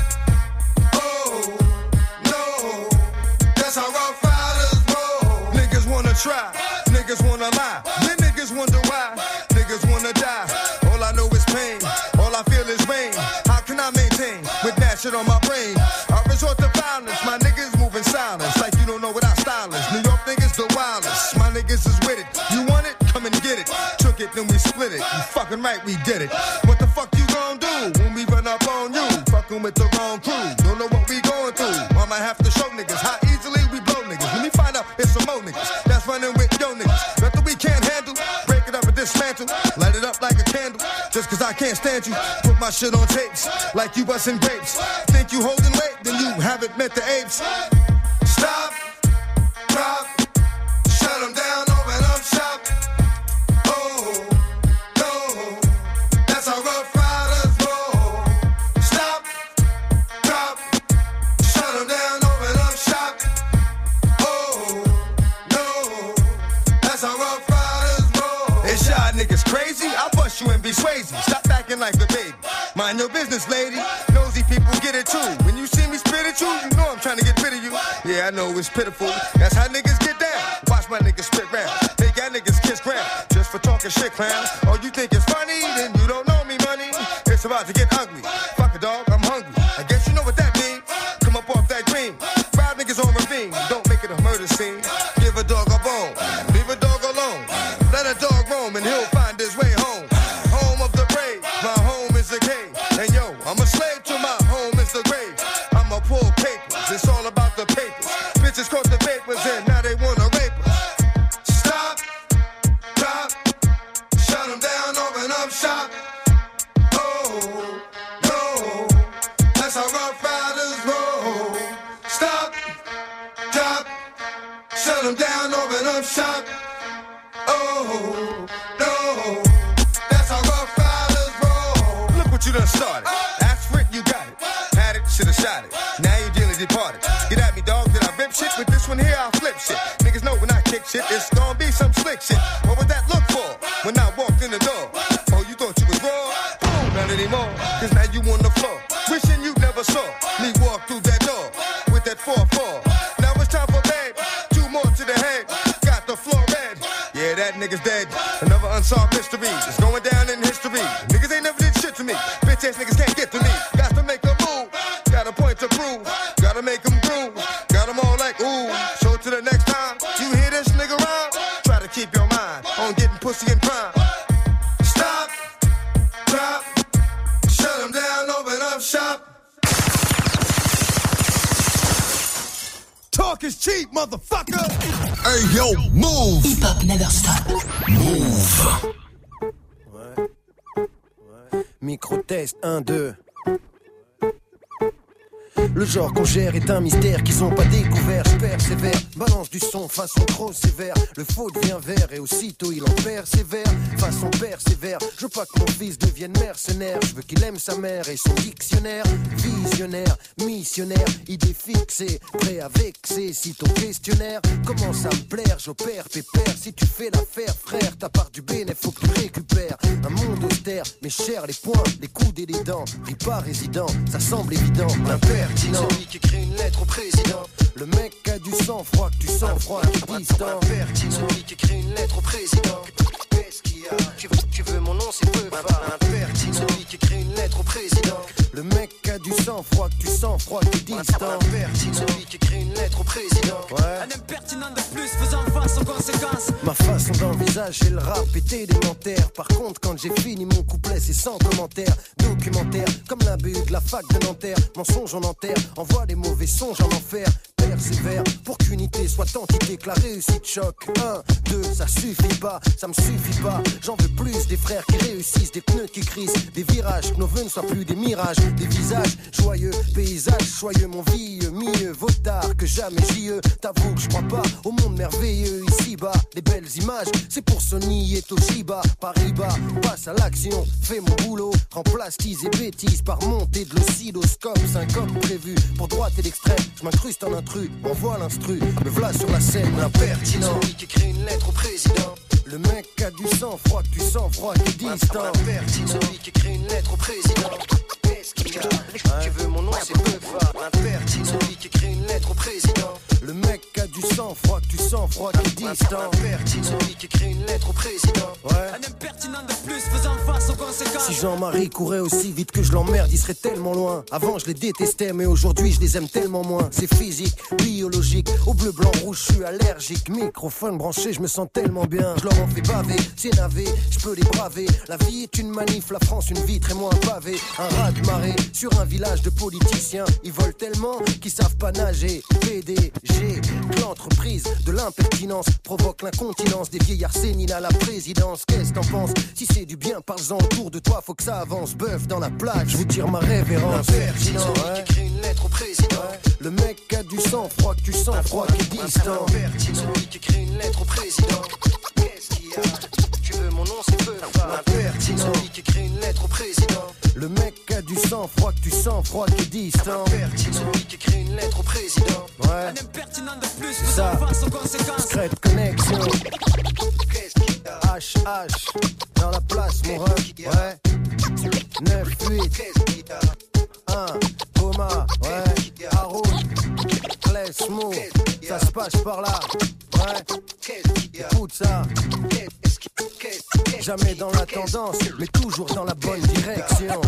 Oh, no, that's how Rough Riders roll. Niggas wanna try, niggas wanna lie, then niggas wonder why, niggas wanna die. All I know is pain, all I feel is rain. How can I maintain with that shit on my brain? I resort to violence, my niggas moving silence like you don't know what our style is. New York niggas the wildest, my niggas is with it. You want it? Come and get it. Took it, then we split it. You fucking right, we did it. What the fuck you gon' do when we run up on you? Fucking with the wrong crew, don't know what we going through. I might have to show niggas how easily we blow niggas. When we find out it's some more niggas that's running with yo niggas. Nothing we can't handle, break it up and dismantle, light it up like a candle. Just cause I can't stand you. Put my shit on tapes, like you busting grapes. Think you holding weight, then you haven't met the apes. Stop, drop, shut them down, open up shop. Oh, no, that's how Rough Riders roll. Stop, drop, shut them down, open up shop. Oh, no, that's how Rough Riders roll. It's y'all niggas crazy, I'll bust you and be Swayze. Stop acting like a baby, mind your business, lady. Nosy people get it too. When you see me spit at you, you know I'm trying to get rid of you. Yeah, I know it's pitiful, that's how niggas get down. Watch my niggas spit round, make y'all niggas kiss ground. Just for talking shit, clowns. Oh, you think it's funny, then you don't know me, money. It's about to get ugly. Fuck a dog, I'm hungry. I guess you know what that means. Come up off that green. Five niggas on ravine, don't make it a murder scene. Give a dog a bone, leave a dog alone. Let a dog roam and he'll find his way home. Home of the brave, my home is the cave. And yo, I'm a slave to my home is the grave. I'm a pull papers, it's all about the papers. Bitches caught the vapors and now they wanna rape us. Stop, drop, shut them down, open up shop. Oh, no, that's how Rough Riders roll. Stop, drop, shut them down, open up shop. Oh, no, that's how Rough Riders roll. Look what you done started. Ask for it, you got it. Had it, should've shot it. Now you dearly departed. Get at me, dog, did I rip shit? With this one here, I'll flip shit. Niggas know when I kick shit, it's gonna be some slick shit. What would that look for when I walked in the door? Oh, you thought you was raw? Oh, not anymore, cause now you on the floor. Wishing you never saw me walk through that door with that four four. Now it's time for bed, two more to the head. Got the floor red, yeah, that nigga's dead. Another unsolved mystery, it's going down in history. Niggas ain't never did shit to me, bitch ass niggas can't get to me. Got to make a move, got a point to prove. Gotta make them groove, got them all like ooh. So to the next time, you hear this nigga rhyme, try to keep your mind on getting pussy and crime. Stop, drop, shut them down, open up shop. Talk is cheap, motherfucker. Hey yo, move. Hip Hop Never Stop. Move. Micro-test, un, deux. Le genre qu'on gère est un mystère qu'ils ont pas découvert. Je persévère, balance du son façon trop sévère. Le faux devient vert et aussitôt il en persévère. Façon persévère, je veux pas que mon fils devienne mercenaire. Je veux qu'il aime sa mère et son dictionnaire. Visionnaire, missionnaire, idée fixée, prêt à vexer. Si ton questionnaire commence à me plaire, j'opère pépère. Si tu fais l'affaire, frère, ta part du bénéfice faut que tu récupères. Un monde austère, mais cher les poings, les coudes et les dents. Ris pas résident, ça semble évident. L'impertinent, celui qui écrit une lettre au président. Le mec a du sang-froid, que tu sens froid, qui est distant. Celui qui écrit une lettre au président. Qu'est-ce qu'il y a? Tu veux, tu veux mon nom, c'est peu phare. Impertinent, celui qui écrit une lettre au président. Le mec a du sang-froid, que tu sens froid, qui est distant. Celui qui écrit une lettre au président. Ouais. Un impertinent de plus, faisant face aux conséquences. Ma façon d'envisager le rap est élémentaire. Par contre, quand j'ai fini mon couplet, c'est sans commentaire. Documentaire, comme la B U de la fac de Nanterre. Mensonge en enterre, envoie les mauvais songes en enfer. Persévère, pour qu'unité soit entité, que la réussite choque. Un, deux, ça suffit pas, ça me suffit pas. J'en veux plus des frères qui réussissent, des pneus qui crissent, des virages, que nos vœux ne soient plus des mirages. Des visages joyeux, paysages joyeux, mon vieux, mieux vaut tard que jamais j'y e. T'avoue que je crois pas au monde merveilleux ici-bas. Les belles images, c'est pour Sony et Toshiba. Paris-Bas, passe à l'action, fais mon boulot. Remplace tease et bêtises par montée de l'oscilloscope. Syncope prévu pour droite et l'extrême. Je m'incruste en intrus, envoie l'instru. Me v'là sur la scène, l'impertinent. Celui qui écrit une lettre au président. Le mec a du sang-froid, que tu sens froid, qui est distant. L'impertinent. Celui qui écrit une lettre au président. Qu'est-ce qu'il y a? Hein? Tu veux mon nom, c'est peu phare. L'impertinent. Celui qui écrit une lettre au président. Le mec a du sang-froid, que tu sens froid, qui est distant. L'impertinent. Celui qui écrit une lettre au président. Ouais. Un impertinent de plus, faisant face aux conséquences. Si Jean-Marie courait aussi vite que je l'emmerde, il serait tellement loin. Avant je les détestais, mais aujourd'hui je les aime tellement moins. C'est physique, biologique, au bleu, blanc, rouge, je suis allergique. Microphone branché, je me sens tellement bien. Je leur en fais baver, c'est navé, je peux les braver. La vie est une manif, la France une vitre et moi un pavé. Un raz de marée sur un village de politiciens. Ils volent tellement qu'ils savent pas nager. P D G, clan l'entreprise de l'impertinence provoque l'incontinence des vieillards séniles à la présidence. Qu'est-ce que t'en penses? Si c'est du bien, parle-en autour de toi, faut que ça avance. Bœuf dans la plaque, je vous tire ma révérence. L'impertinent, celui qui écrit une lettre au président. Ouais. Le mec a du sang froid, que tu sens froid, qui est distant. Celui qui écrit une lettre au président. Qu'est-ce qu'il y a? Tu veux mon nom, c'est peu. L'impertinent, celui qui écrit une lettre au président. Le mec a du sang froid, que tu sens froid, qui est distant. Celui qui écrit une lettre au président. Ouais. Un impertinent de plus, ça. Face aux conséquences. Secret connexion. H H dans la place, mon ref. Ouais. neuf huit un Coma. Ouais. Haroun. Klesmo. Ça se passe par là. Ouais. Écoute ça. Jamais dans la tendance, mais toujours dans la bonne direction.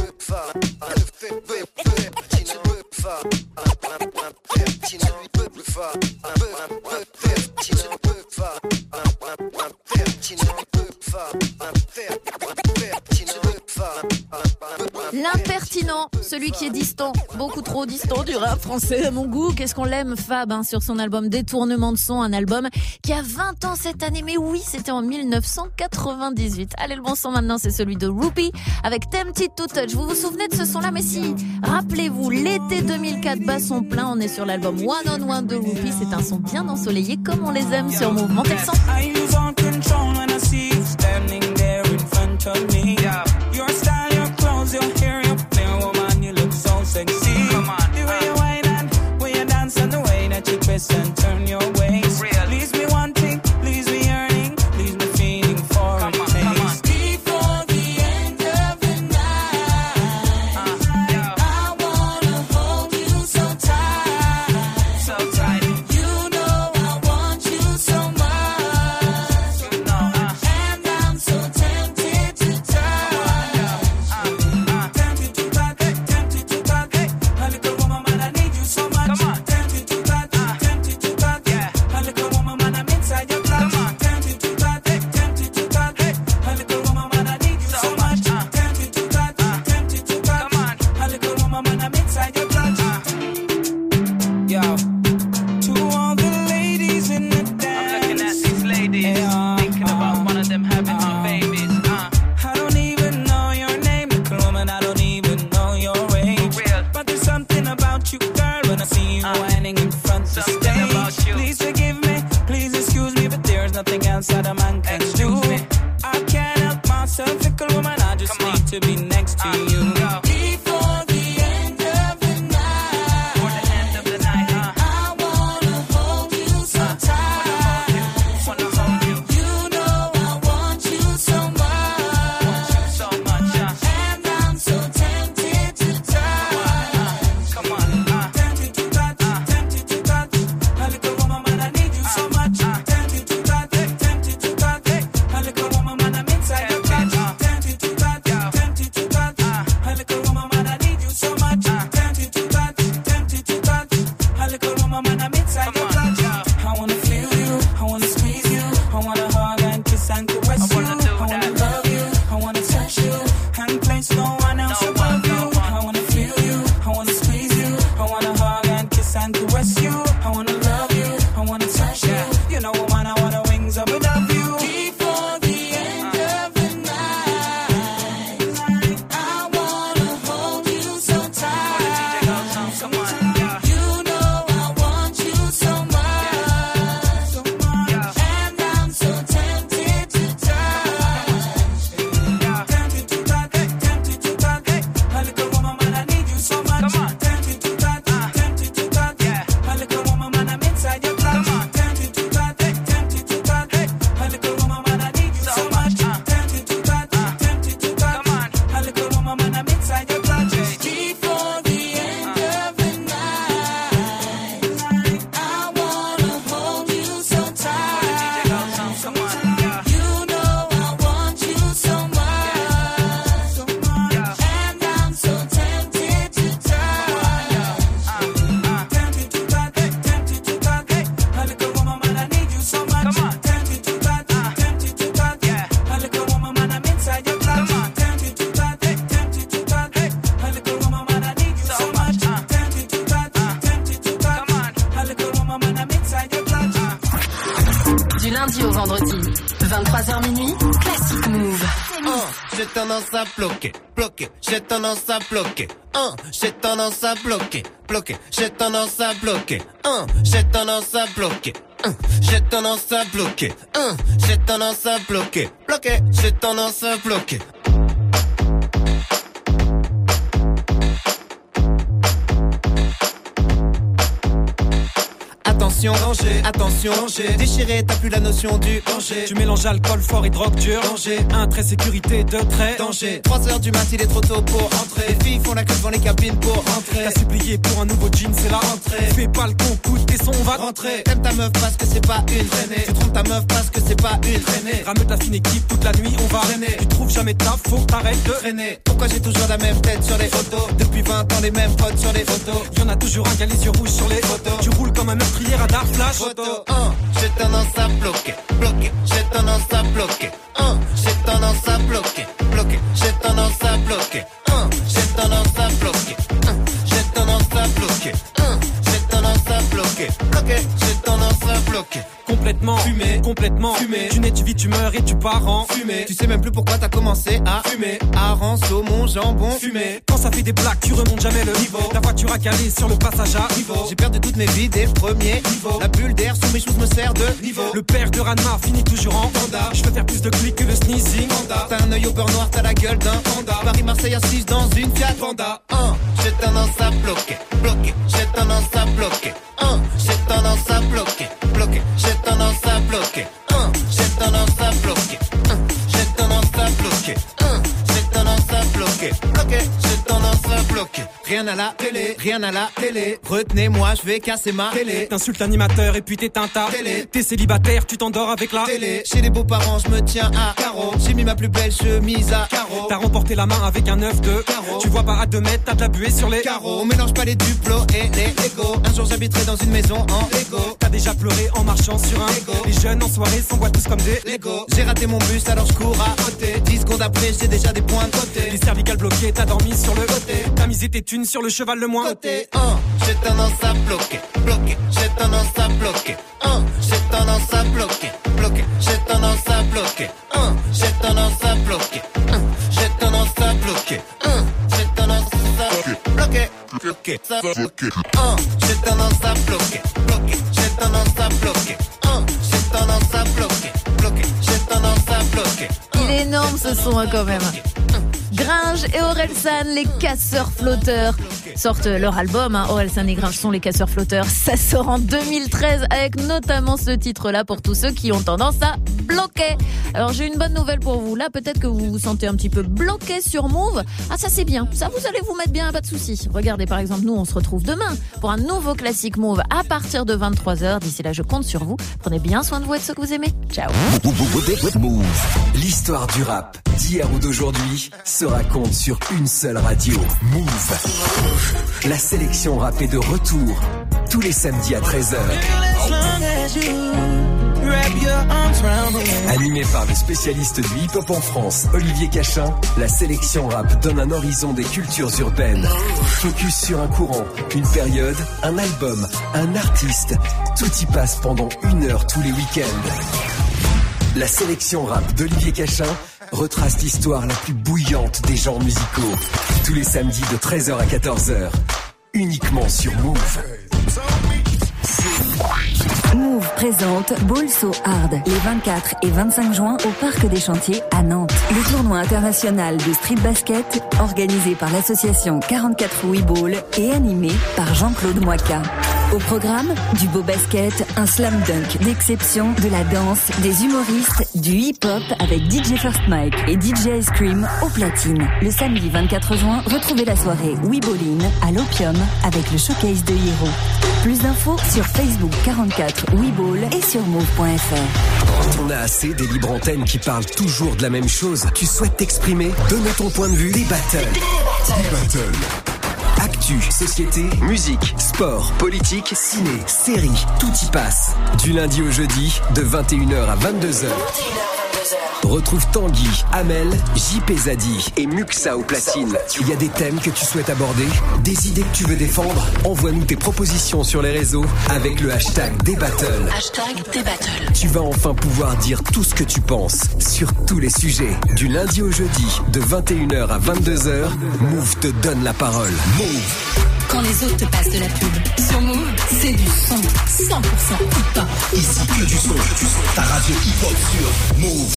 L'impertinent, celui qui est distant, beaucoup trop distant du rap français à mon goût. Qu'est-ce qu'on l'aime, Fab, hein, sur son album Détournement de son, un album qui a vingt ans cette année. Mais oui, c'était en dix-neuf cent quatre-vingt-dix-huit. Allez, le bon son maintenant, c'est celui de Rupi avec Tempted to Touch. Vous vous souvenez de ce son-là? Mais si, rappelez-vous, l'été deux mille quatre bat son plein. On est sur l'album One on One de Rupi. C'est un son bien ensoleillé comme on les aime sur Move. Montez le son. I lose all control when I see you standing there in front of me. Your style, your clothes, your hair, your clear woman, you look so sexy. Come on, the way you whine and way you dance and the way that you twist and turn your waist. Leaves me wanting, leaves me yearning, leaves me feeling for a taste. Before the end of the night, uh, I wanna hold you so tight, so tight. You know I want you so much, you know, uh, and I'm so tempted to touch. Uh, uh, tempted to touch, tempted to touch. A little woman, man, I need you so much. Come on, tempted to touch, uh, tempted to touch. Yeah, a little woman, man, I'm inside your clutch. Come on, tempted to touch, tempted to touch. A little woman, man, I need you so much. Uh, tempted to touch, uh, tempted to touch. Come on, a little woman, man, I'm inside your clutch. Uh, yo, to all the ladies in the dance. I'm looking at these ladies, yeah, thinking uh, about one of them having uh, some babies. Uh, I don't even know your name, little woman. I don't even know your age. Real. But there's something about you, girl, when I see you uh, whining in front of the stage. About you. Please forgive me, please excuse me, but there's nothing else that a man can excuse do. Me. I can't help myself, fickle woman. I just Come need on. to be next to uh, you. Go. Before the end of the night, for the end of the night, uh, I wanna hold you so uh, tight. Wanna hold you, you know I want you so much, want you so much, uh, and I'm so tempted to touch. Come on, uh, tempted to touch, uh, tempted to touch. A little woman, man, I need you so much. Uh, tempted to touch, tempted to touch. lundi au vendredi. vingt-trois heures minuit, Classic Move. Uh, j'ai tendance à bloquer, bloquer, j'ai tendance à bloquer. Uh, j'ai tendance à bloquer, bloquer, j'ai tendance à bloquer. Uh, j'ai tendance à bloquer. Uh, j'ai tendance à bloquer. Uh, j'ai tendance à bloquer, bloquer, j'ai tendance à bloquer. Attention, danger, attention, danger. Déchiré, t'as plus la notion du danger. Tu mélanges alcool fort et drogue dure. Danger, un trait sécurité, deux traits. Danger, trois heures du mat, il est trop tôt pour entrer. Les filles font la queue devant les cabines pour rentrer. T'as supplié pour un nouveau jean, c'est la rentrée. Fais pas le con, coûte tes sons, on va rentrer. T'aimes ta meuf parce que c'est pas une traînée. Tu trompes ta meuf parce que c'est pas une traînée. Rameute la fine équipe toute la nuit, on va traîner. Tu trouves jamais de taf, faut que t'arrêtes de traîner. Pourquoi j'ai toujours la même tête sur les photos? Depuis vingt ans, les mêmes potes sur les photos. Y'en a toujours un qui a les yeux rouges sur les photos. Tu roules comme un meurtrier radar flash. Photo, un, j'ai tendance à bloquer, bloquer, j'ai tendance à bloquer. Un, j'ai tendance à bloquer, bloquer, j'ai tendance à bloquer. Un, j'ai tendance à bloquer. Un, j'ai tendance à bloquer. Un, j'ai tendance à bloquer, bloquer, j'ai tendance à bloquer. Complètement fumé, complètement fumé. Tu nais, tu vis, tu meurs et tu pars en fumé. Tu sais même plus pourquoi t'as commencé à fumer. Hareng, saumon, jambon, fumé. Quand ça fait des plaques, tu remontes jamais le niveau. La voiture a calé sur le passage à niveau. J'ai perdu toutes mes vies dès le premier niveau. La bulle d'air sous mes choses me sert de niveau. Le père de Ranma finit toujours en panda. Je peux faire plus de clics que le sneezing panda. T'as un œil au beurre noir, t'as la gueule d'un panda. Paris-Marseille assise dans une Fiat Panda. Un, j'ai tendance à bloquer, bloquer, j'ai tendance à bloquer. Un, j'ai tendance à bloquer, bloquer, j'ai tendance à bloquer. Un, j'ai tendance à bloquer. Un, j'ai tendance à bloquer. Un, j'ai tendance à bloquer, bloquer, j'ai tendance à bloquer. Rien à la télé, rien à la télé. Retenez-moi, je vais casser ma télé. T'insultes l'animateur et puis t'éteins ta télé. T'es célibataire, tu t'endors avec la télé. Chez les beaux-parents, je me tiens à carreau. J'ai mis ma plus belle chemise à carreau. T'as remporté la main avec un œuf de carreau. Tu vois pas à deux mètres, t'as de la buée sur les carreaux. On mélange pas les duplos et les Lego. Un jour j'habiterai dans une maison en Lego. T'as déjà pleuré en marchant sur un Lego. Les jeunes en soirée s'envoient tous comme des Lego. J'ai raté mon bus alors je cours à côté. Dix secondes après j'ai déjà des points de côté. Les cervicales bloquées, t'as dormi sur le côté. T'as misé tes thunes sur le cheval le moins côté. Un, j'ai tendance à bloquer, bloquer, j'ai tendance à bloquer. Un, j'ai tendance à bloquer, bloquer, j'ai tendance à bloquer. Un, j'ai tendance à bloquer. Un, j'ai tendance à bloquer. Un, j'ai tendance à bloquer, bloquer, ça bloquer. Un, j'ai tendance à bloquer, bloquer, j'ai tendance à bloquer. Un, j'ai tendance à bloquer, bloquer, j'ai tendance à bloquer. Il est énorme ce son hein, quand même. Gringe et Orelsan, les casseurs flotteurs, sortent leur album. Hein. Orelsan et Gringe sont les casseurs flotteurs. Ça sort en deux mille treize avec notamment ce titre-là pour tous ceux qui ont tendance à bloquer. Alors j'ai une bonne nouvelle pour vous. Là, peut-être que vous vous sentez un petit peu bloqué sur Move. Ah, ça c'est bien. Ça, vous allez vous mettre bien, pas de soucis. Regardez, par exemple, nous, on se retrouve demain pour un nouveau classique Move à partir de vingt-trois heures. D'ici là, je compte sur vous. Prenez bien soin de vous et de ceux que vous aimez. Ciao. Move. L'histoire du rap d'hier ou d'aujourd'hui se raconte sur une seule radio. Move. La sélection rap est de retour tous les samedis à treize heures. Animé par le spécialiste du hip-hop en France, Olivier Cachin, la sélection rap donne un horizon des cultures urbaines. Focus sur un courant, une période, un album, un artiste. Tout y passe pendant une heure tous les week-ends. La sélection rap d'Olivier Cachin retrace l'histoire la plus bouillante des genres musicaux. Tous les samedis de treize heures à quatorze heures. Uniquement sur Move. Move présente Ball So Hard les vingt-quatre et vingt-cinq juin au Parc des Chantiers à Nantes. Le tournoi international de street basket organisé par l'association quarante-quatre Wii Ball et animé par Jean-Claude Moika. Au programme, du beau basket, un slam dunk d'exception, de la danse, des humoristes, du hip-hop avec D J First Mike et D J Ice Cream au platine. Le samedi vingt-quatre juin, retrouvez la soirée Wii Ballin à l'Opium avec le showcase de Hiro. Plus d'infos sur Facebook quarante-quatre Wii Ball et sur move point f r. Quand on a assez des libres antennes qui parlent toujours de la même chose, tu souhaites t'exprimer, donner ton point de vue, des battles. Des battles. Actu, société, musique, sport, politique, ciné, série, tout y passe. Du lundi au jeudi, de vingt et une heures à vingt-deux heures. Retrouve Tanguy, Amel, J P Zadi et Muxa au platine. Il y a des thèmes que tu souhaites aborder, des idées que tu veux défendre. Envoie-nous tes propositions sur les réseaux avec le hashtag Débattle. Hashtag Débattle. Tu vas enfin pouvoir dire tout ce que tu penses sur tous les sujets. Du lundi au jeudi, de vingt et une heures à vingt-deux heures, Move te donne la parole. Move. Quand les autres te passent de la pub. Sur Move, c'est du son. cent pour cent hip-hop. Ici que du son. Ta radio hip-hop sur Move.